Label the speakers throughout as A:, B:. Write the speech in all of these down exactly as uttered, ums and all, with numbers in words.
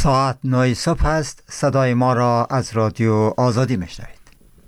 A: ساعت نه صبح است. صدای ما را از رادیو آزادی میشنوید.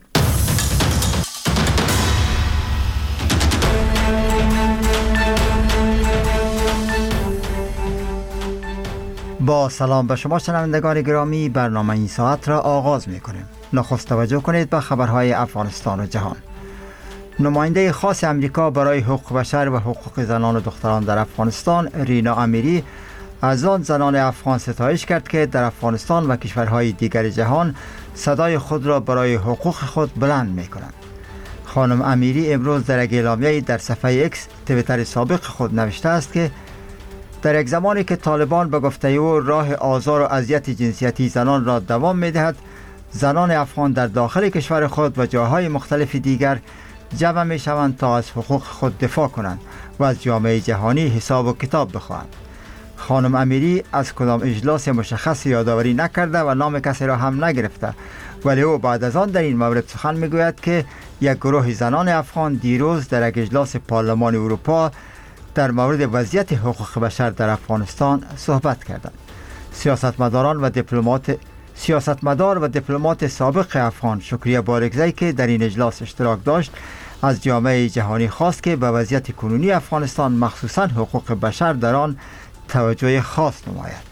A: با سلام به شما شنوندگان گرامی، برنامه این ساعت را آغاز می کنیم. نخست توجه کنید به خبرهای افغانستان و جهان. نماینده خاص امریکا برای حقوق بشر و حقوق زنان و دختران در افغانستان، رینا امیری، از آن زنان افغان ستایش کرد که در افغانستان و کشورهای دیگر جهان صدای خود را برای حقوق خود بلند می کنند. خانم امیری امروز در یک اعلامیه‌ای در صفحه اکس توییتر سابق خود نوشته است که در یک زمانی که طالبان به گفته او راه آزار و اذیت جنسیتی زنان را دوام می دهد، زنان افغان در داخل کشور خود و جاهای مختلف دیگر جمع می شوند تا از حقوق خود دفاع کنند و از جامعه جهانی حساب و کتاب بخواهند. خانم امیری از کدام اجلاس مشخص یادآوری نکرده و نام کسی را هم نگرفته، ولی او بعد از آن در این مورد سخن میگوید که یک گروه زنان افغان دیروز در یک اجلاس پارلمان اروپا در مورد وضعیت حقوق بشر در افغانستان صحبت کردند. سیاستمداران و دیپلمات سیاستمدار و دیپلمات سابق افغان شکریه بارکزی که در این اجلاس اشتراک داشت، از جامعه جهانی خواست که به وضعیت کنونی افغانستان مخصوصاً حقوق بشر در آن توجه خاص نماید.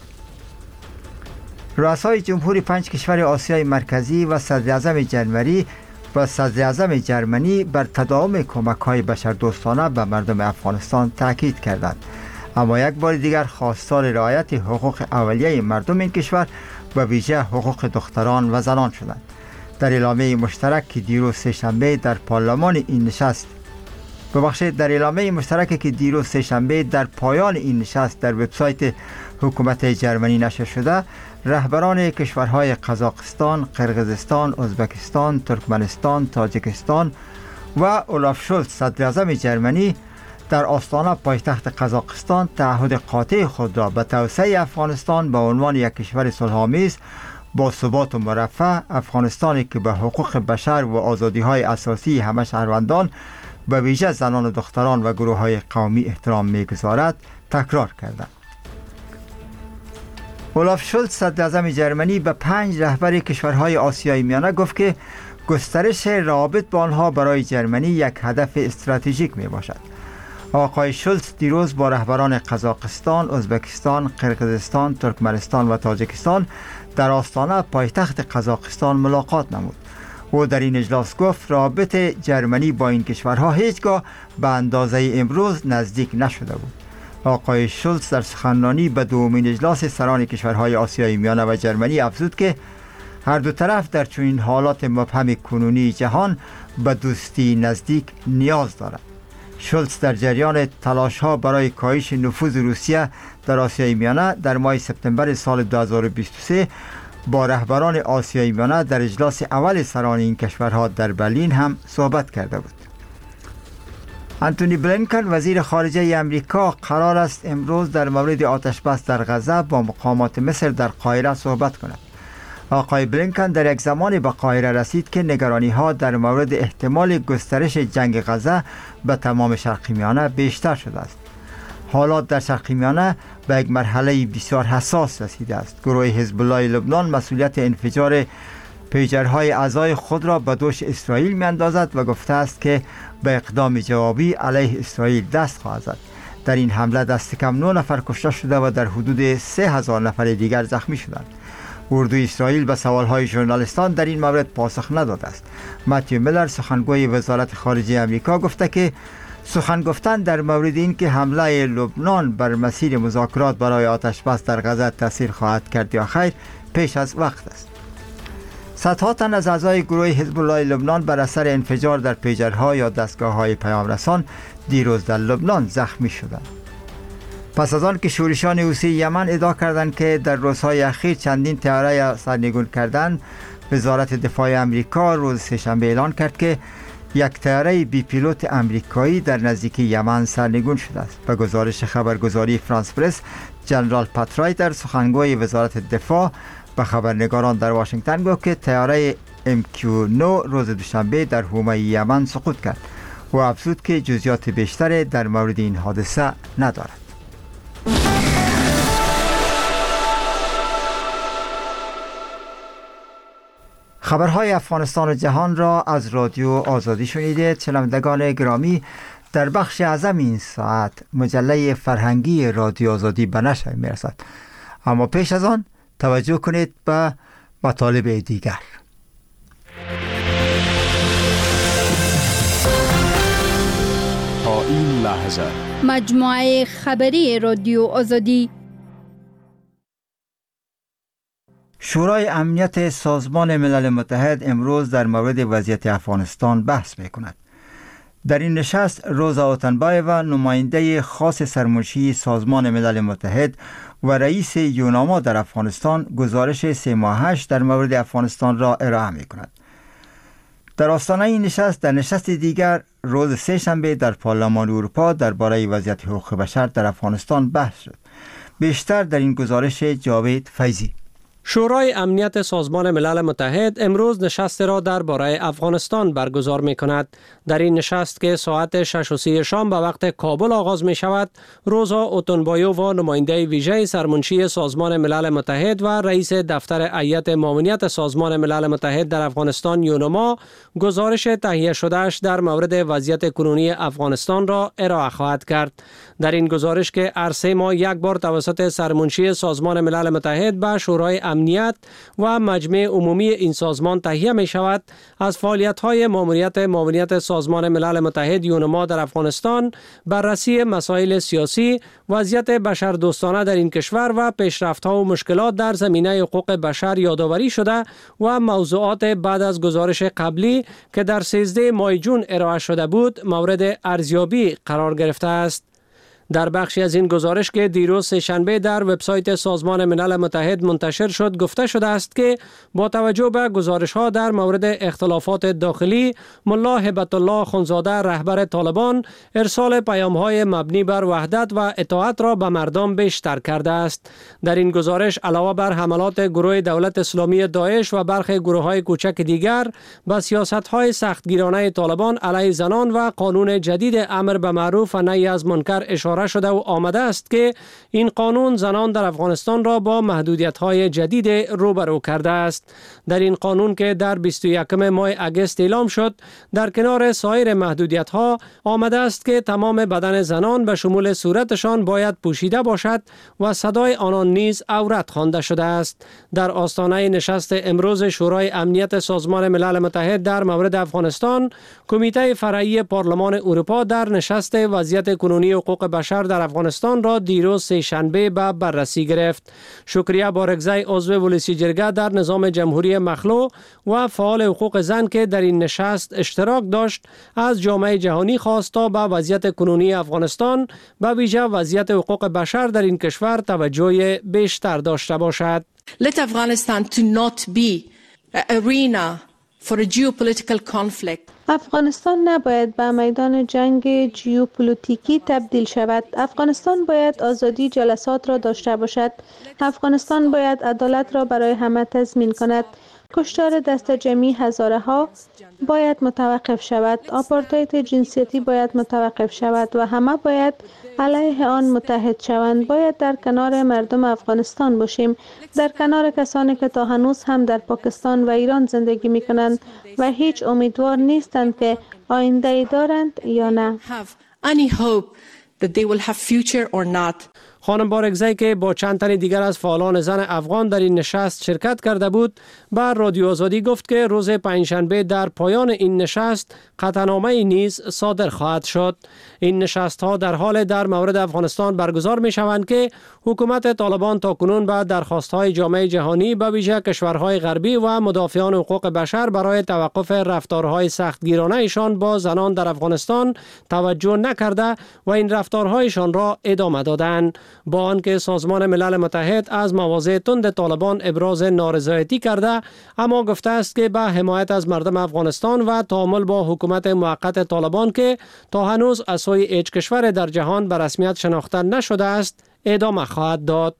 A: رؤسای جمهوری پنج کشور آسیای مرکزی و صدر اعظم جرمنی و صدر اعظم جرمنی بر تداوم کمک‌های بشردوستانه به مردم افغانستان تاکید کردند، اما یک بار دیگر خواستار رعایت حقوق اولیه مردم این کشور و ویژه حقوق دختران و زنان شدند. در اعلامیه مشترک که دیروز سه‌شنبه در پارلمان این نشست ببخشید در اعلامیه مشترکی که دیروز سه‌شنبه در پایان این نشست در وبسایت حکومت جرمنی نشر شده، رهبران کشورهای قزاقستان، قرقیزستان، ازبکستان، ترکمنستان، تاجیکستان و اولاف شولز صدر اعظم جرمنی در آستانه پایتخت قزاقستان تعهد قاطع خود را به توسعه افغانستان به عنوان یک کشور صلح‌آمیز با ثبات و مرفه، افغانستانی که به حقوق بشر و آزادی‌های اساسی همه شهروندان به ویژه زنان و دختران و گروه‌های قومی احترام می‌گذارد، تکرار کردند. اولاف شولز صدر اعظم جرمنی به پنج رهبر کشورهای آسیای میانه گفت که گسترش روابط با آنها برای جرمنی یک هدف استراتژیک میباشد. آقای شولز دیروز با رهبران قزاقستان، ازبکستان، قرقیزستان، ترکمنستان و تاجیکستان در آستانه پایتخت قزاقستان ملاقات نمود. او در این اجلاس گفت رابط جرمنی با این کشورها هیچگاه به اندازه امروز نزدیک نشده بود. آقای شولز در سخنرانی به دومین اجلاس سران کشورهای آسیای میانه و جرمنی افزود که هر دو طرف در چنین حالات مبهم کنونی جهان به دوستی نزدیک نیاز دارند. شولز در جریان تلاش‌ها برای کاهش نفوذ روسیه در آسیای میانه در ماه سپتامبر سال دو هزار و بیست و سه با رهبران آسیای میانه در اجلاس اول سران این کشورها در برلین هم صحبت کرده بود. انتونی بلینکن وزیر خارجه امریکا قرار است امروز در مورد آتش بس در غزه با مقامات مصر در قاهره صحبت کند. آقای بلینکن در یک زمانی به قاهره رسید که نگرانی ها در مورد احتمال گسترش جنگ غزه به تمام شرق میانه بیشتر شده است. حالات در شرق میانه به یک مرحله بسیار حساس رسیده است. گروه حزب الله لبنان مسئولیت انفجار پیجرهای اعضای خود را به دوش اسرائیل میاندازد و گفته است که به اقدام جوابی علیه اسرائیل دست خواهد زد. در این حمله دست کم نه نفر کشته شده و در حدود سه هزار نفر دیگر زخمی شدند. اردوی اسرائیل به سوالهای ژورنالیستان در این مورد پاسخ نداده است. متیو میلر سخنگوی وزارت خارجه امریکا گفته که سخن گفتن در مورد این که حمله لبنان بر مسیر مذاکرات برای آتش بس در غزه تاثیر خواهد کرد یا خیر پیش از وقت است. صدها تن از اعضای گروه حزب الله لبنان بر اثر انفجار در پیجرها یا دستگاه‌های پیام رسان دیروز در لبنان زخمی شدند. پس از آن که شورشان حوثی یمن ادعا کردند که در روزهای اخیر چندین طیاره سرنگون کردند، وزارت دفاع امریکا روز سه‌شنبه اعلان کرد که یک طیاره بی پیلوت امریکایی در نزدیکی یمن سرنگون شده است. به گزارش خبرگزاری فرانس پرس، جنرال پات رایدر سخنگوی وزارت دفاع به خبرنگاران در واشنگتن گفت که طیاره ام کیو نه روز دوشنبه در حومه یمن سقوط کرد و افزود که جزئیات بیشتری در مورد این حادثه ندارد. خبرهای افغانستان و جهان را از رادیو آزادی شنیدید. شنوندگان گرامی، در بخش اعظم این ساعت مجله فرهنگی رادیو آزادی به نشر می‌رسد، اما پیش از آن توجه کنید به مطالب دیگر.
B: تا این لحظه
C: مجموعه خبری رادیو آزادی.
A: شورای امنیت سازمان ملل متحد امروز در مورد وضعیت افغانستان بحث می‌کند. در این نشست روزا اوتنبایووا، نماینده خاص سرمنشی سازمان ملل متحد و رئیس یوناما در افغانستان، گزارش سه ماهش در مورد افغانستان را ارائه می‌کند. در آستانه این نشست، در نشست دیگر روز سه شنبه در پارلمان اروپا درباره وضعیت حقوق بشر در افغانستان بحث شد. بیشتر در این گزارش جاوید فیضی.
D: شورای امنیت سازمان ملل متحد امروز نشست را درباره افغانستان برگزار می کند. در این نشست که ساعت شش و سی شام به وقت کابل آغاز می شود، روزا اوتنبایووا، نماینده ویژه سرمنشی سازمان ملل متحد و رئیس دفتر هیئت معاونیت سازمان ملل متحد در افغانستان یوناما، گزارش تهیه شدهش در مورد وضعیت کنونی افغانستان را ارائه خواهد کرد. در این گزارش که هر سه ماه یک بار توسط سرمنشی سازمان ملل متحد به شورای امنیت و مجمع عمومی این سازمان تهیه می شود، از فعالیت‌های ماموریت معاونیت سازمان ملل متحد یوناما در افغانستان، بررسی مسائل سیاسی، وضعیت بشردوستانه در این کشور و پیشرفت‌ها و مشکلات در زمینه حقوق بشر یادآوری شده و موضوعات بعد از گزارش قبلی که در سیزده ماه جون ارائه شده بود مورد ارزیابی قرار گرفته است. در بخشی از این گزارش که دیروز سه‌شنبه در وبسایت سازمان ملل متحد منتشر شد، گفته شده است که با توجه به گزارش‌ها در مورد اختلافات داخلی، ملا هبت الله خونزاده، رهبر طالبان، ارسال پیام‌های مبنی بر وحدت و اطاعت را به مردم بیشتر کرده است. در این گزارش علاوه بر حملات گروه دولت اسلامی داعش و برخی گروه‌های کوچک دیگر به سیاست‌های سختگیرانه طالبان علیه زنان و قانون جدید امر به معروف و نهی از منکر اشاره شده و آمده است که این قانون زنان در افغانستان را با محدودیت‌های جدید روبرو کرده است. در این قانون که در بیست و یکم ماه اگست اعلام شد، در کنار سایر محدودیت‌ها آمده است که تمام بدن زنان به شمول صورتشان باید پوشیده باشد و صدای آنان نیز عورت خوانده شده است. در آستانه نشست امروز شورای امنیت سازمان ملل متحد در مورد افغانستان، کمیته فرعی پارلمان اروپا در نشست وضعیت کنونی حقوق بشر در افغانستان را دیروز سه شنبه به بررسی گرفت. شکریه بارگزی، عضو ولسی جرگه در نظام جمهوری مخلوع و فعال حقوق زن که در این نشست اشتراک داشت، از جامعه جهانی خواست تا به وضعیت کنونی افغانستان، به ویژه وضعیت حقوق بشر در این کشور توجه بیشتر داشته باشد.
E: Let Afghanistan to not be an arena for a geopolitical conflict.
F: افغانستان نباید به میدان جنگ ژئوپلیتیکی تبدیل شود. افغانستان باید آزادی جلسات را داشته باشد. افغانستان باید عدالت را برای همه تضمین کند. کشتار دست جمعی هزاره ها باید متوقف شود. آپارتاید جنسیتی باید متوقف شود و همه باید علیه آن متحد شوند. باید در کنار مردم افغانستان باشیم، در کنار کسانی که تا هنوز هم در پاکستان و ایران زندگی می کنند و هیچ امیدوار نیستند که آینده ای دارند یا نه.
D: خانم بارگزی که با چند تن دیگر از فعالان زن افغان در این نشست شرکت کرده بود، بر رادیو آزادی گفت که روز پنجشنبه در پایان این نشست قطعنامه نیز صادر خواهد شد. این نشست ها در حال در مورد افغانستان برگزار می شوند که حکومت طالبان تاکنون به درخواست های جامعه جهانی، به ویژه کشورهای غربی و مدافعان حقوق بشر برای توقف رفتارهای سختگیرانه ایشان با زنان در افغانستان توجه نکرده و این رفتارهایشان را ادامه دادند. با آنکه سازمان ملل متحد از مواضع تند طالبان ابراز نارضایتی کرده، اما گفته است که به حمایت از مردم افغانستان و تعامل با حکومت موقت طالبان که تا هنوز از سوی هیچ کشور در جهان به رسمیت شناخته نشده است ادامه خواهد داد.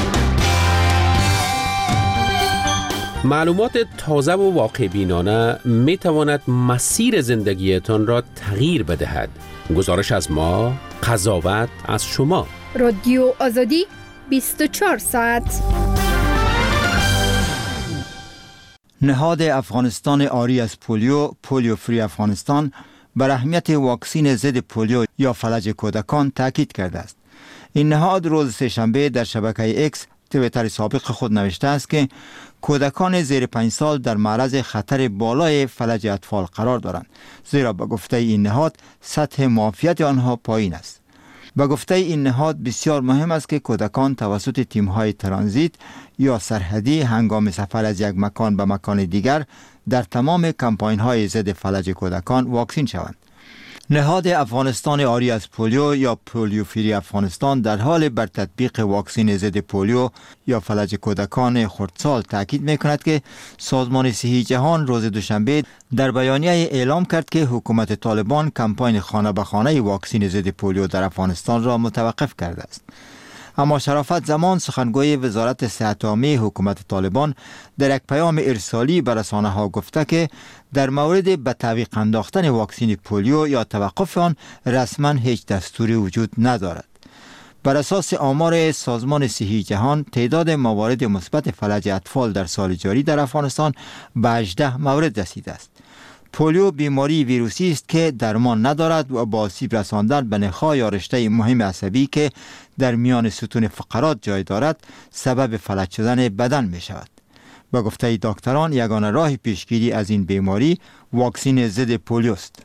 G: معلومات تازه و واقع بینانه می تواند مسیر زندگیتان را تغییر بدهد. گزارش از ما، قضاوت از شما.
C: رادیو آزادی بیست و چهار ساعت.
A: نهاد افغانستان آری از پولیو، پولیو فری افغانستان، بر اهمیت واکسین ضد پولیو یا فلج کودکان تاکید کرده است. این نهاد روز سه‌شنبه در شبکه اکس تویتر سابق خود نوشته است که کودکان زیر پنج سال در معرض خطر بالای فلج اطفال قرار دارند، زیرا به گفته این نهاد سطح معافیت آنها پایین است. به گفته این نهاد بسیار مهم است که کودکان توسط تیم‌های ترانزیت یا سرحدی هنگام سفر از یک مکان به مکان دیگر در تمام کمپاین‌های ضد فلج کودکان واکسین شوند. نهاد افغانستان آری از پولیو یا پولیو فری افغانستان در حال بر تطبیق واکسین ضد پولیو یا فلج کودکان خردسال تاکید می‌کند که سازمان صحی جهان روز دوشنبه در بیانیه اعلام کرد که حکومت طالبان کمپاین خانه به خانه واکسین ضد پولیو در افغانستان را متوقف کرده است. اما شرافت زمان سخنگوی وزارت صحت عامه حکومت طالبان در یک پیام ارسالی به رسانه‌ها گفته که در مورد به تعویق انداختن واکسین پولیو یا توقف آن رسما هیچ دستوری وجود ندارد. بر اساس آمار سازمان صحی جهان تعداد موارد مثبت فلج اطفال در سال جاری در افغانستان به هجده مورد رسیده است. پولیو بیماری ویروسی است که درمان ندارد و با آسیب رساندن به نخاع یا رشته مهم عصبی که در میان ستون فقرات جای دارد سبب فلج شدن بدن می شود. به گفته دکتران یگانه راه پیشگیری از این بیماری واکسین ضد پولیو است.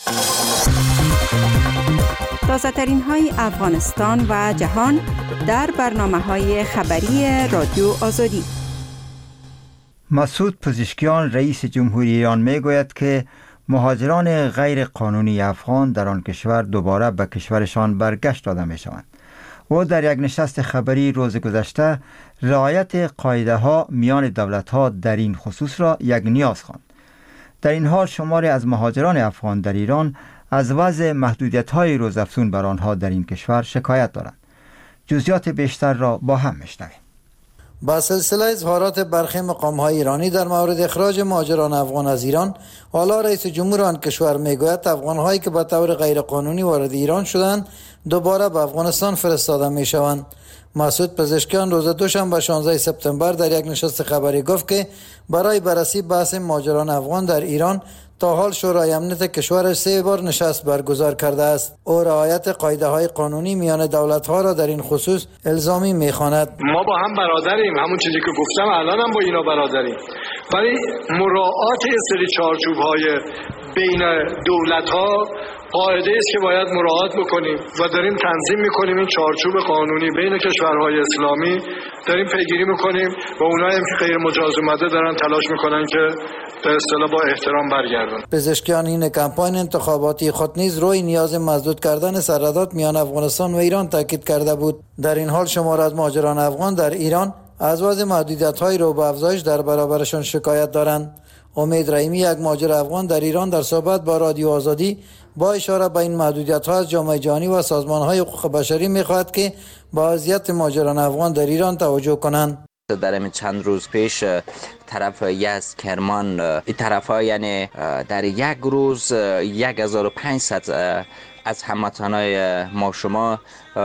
H: تازه ترین های افغانستان و جهان در برنامه های خبری رادیو آزادی.
A: مسعود پزشکیان رئیس جمهوری ایران می گوید که مهاجران غیر قانونی افغان در آن کشور دوباره به کشورشان برگشت داده می شوند. او در یک نشست خبری روز گذشته رعایت قاعده ها میان دولت ها در این خصوص را یک نیاز خواند. در این حال شماری از مهاجران افغان در ایران از وضع محدودیت های روزافزون بر آنها در این کشور شکایت دارند. جزئیات بیشتر را با هم میشنویم.
I: با سلسله اظهارات برخی مقام‌های ایرانی در مورد اخراج مهاجران افغان از ایران، حالا رئیس جمهور آن کشور میگوید افغان‌هایی که به طور غیرقانونی وارد ایران شدند دوباره به افغانستان فرستاده میشوند. مسعود پزشکیان روز دوشنبه شانزده سپتامبر در یک نشست خبری گفت که برای بررسی بحث مهاجران افغان در ایران تا حال شورای امنیت کشورش سه بار نشست برگزار کرده است. او رعایت قاعده های قانونی میان دولت ها را در این خصوص الزامی میخواند.
J: ما با هم برادریم، همون چیزی که گفتم الان هم با اینا برادریم، ولی مراعات سری چارچوب های بین دولت ها قاعده است که باید مراعات بکنیم و داریم تنظیم میکنیم. این چارچوب قانونی بین کشورهای اسلامی داریم پیگیری میکنیم و اونایی هم که غیر مجاز اومده دارن تلاش میکنن که به اصطلاح با احترام برگردن.
I: پزشکیان این کمپاین انتخاباتی خود نیز روی نیاز مسدود کردن سرحدات میان افغانستان و ایران تاکید کرده بود. در این حال شمار از مهاجران افغان در ایران از وضع محدودیت‌های رو به افزایش در برابرشان شکایت دارند. امید رحیمی، یک مهاجر افغان در ایران، در صحبت با رادیو آزادی با اشاره به این محدودیت‌ها از جامعه جهانی و سازمان‌های حقوق بشری می‌خواهد که به وضعیت مهاجران افغان در ایران توجه کنند.
K: در همین چند روز پیش طرف یزد، کرمان، این طرف ها یعنی در یک روز یک هزار و پانصد از هموطنای ما شما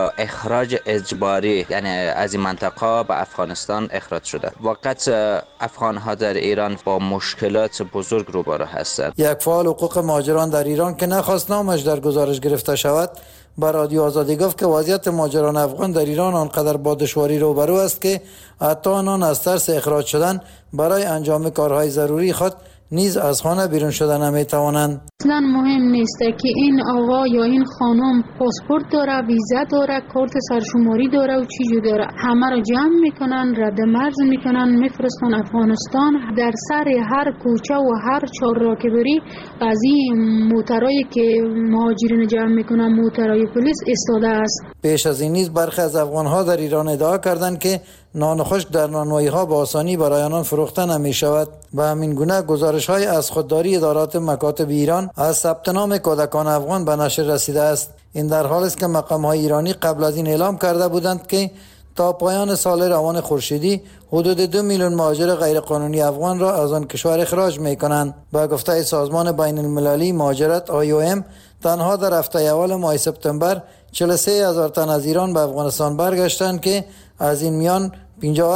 K: اخراج اجباری یعنی از این منطقه به افغانستان اخراج شده. وقت افغان ها در ایران با مشکلات بزرگ روبرو هستند.
I: یک فعال حقوق مهاجران در ایران که نخواست نامش در گزارش گرفته شود با رادیو آزادی گفت که وضعیت مهاجران افغان در ایران آنقدر با دشواری روبرو است که حتی آنان از ترس اخراج شدن برای انجام کارهای ضروری خود نیز از خانه بیرون شدن نمیتوانند.
L: اصلا مهم نیست که این آقا یا این خانم پاسپورت داره، ویزا داره، کارت سرشماری داره و چیزی داره، همه رو جمع میکنن، رد مرز میکنن، میفرستن افغانستان. در سر هر کوچه و هر چهارراه که بری از این موترایی که مهاجرین جمع میکنن، موترای پلیس ایستاده است.
I: پیش از این نیز برخی از افغان‌ها در ایران ادعا کردند که نان خشک در نانوایی‌ها با آسانی برای آنان فروخته نمی‌شود. به همین گونه گزارش‌های از خودداری ادارات مکاتب ایران از ثبت نام کودکان افغان به نشر رسیده است. این در حالی است که مقام‌های ایرانی قبل از این اعلام کرده بودند که تا پایان سال روان خورشیدی حدود دو میلیون مهاجر غیرقانونی افغان را از آن کشور اخراج می‌کنند. با گفته سازمان بین المللی مهاجرت آی او ام تنها در هفته اول ماه سپتامبر چهل و سه هزار تن از ایران به افغانستان برگشتند که از این میان پنجاه